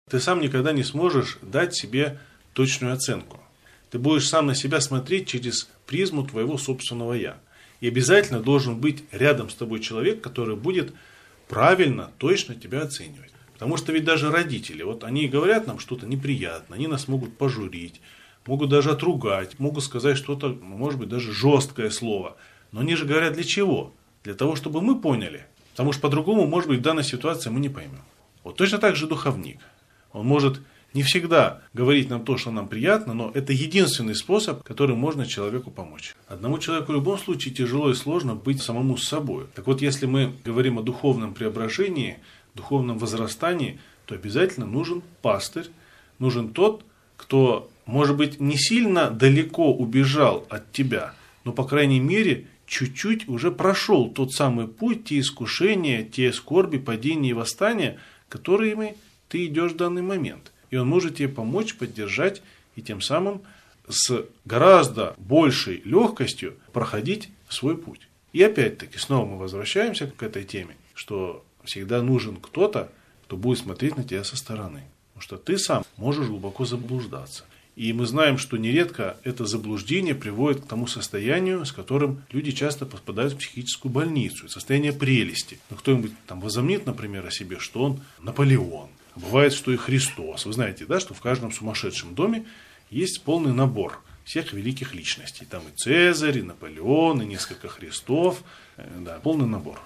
Ты сам никогда не сможешь дать себе точную оценку. Ты будешь сам на себя смотреть через призму твоего собственного «я». И обязательно должен быть рядом с тобой человек, который будет правильно, точно тебя оценивать. Потому что ведь даже родители, вот они говорят нам что-то неприятное, они нас могут пожурить, могут даже отругать, могут сказать что-то, может быть, даже жесткое слово. Но они же говорят для чего? Для того, чтобы мы поняли. Потому что по-другому, может быть, в данной ситуации мы не поймем. Вот точно так же духовник. Он может не всегда говорить нам то, что нам приятно, но это единственный способ, которым можно человеку помочь. Одному человеку в любом случае тяжело и сложно быть самому с собой. Так вот, если мы говорим о духовном преображении, духовном возрастании, то обязательно нужен пастырь, нужен тот, кто, может быть, не сильно далеко убежал от тебя, но, по крайней мере, чуть-чуть уже прошел тот самый путь, те искушения, те скорби, падения и восстания, которыми ты идешь в данный момент. И он может тебе помочь, поддержать и тем самым с гораздо большей легкостью проходить свой путь. И опять-таки снова мы возвращаемся к этой теме, что всегда нужен кто-то, кто будет смотреть на тебя со стороны. Потому что ты сам можешь глубоко заблуждаться. И мы знаем, что нередко это заблуждение приводит к тому состоянию, с которым люди часто попадают в психическую больницу. Состояние прелести. Но кто-нибудь там возомнит, например, о себе, что он Наполеон. Бывает, что и Христос. Вы знаете, да, что в каждом сумасшедшем доме есть полный набор всех великих личностей. Там и Цезарь, и Наполеон, и несколько Христов. Да, полный набор.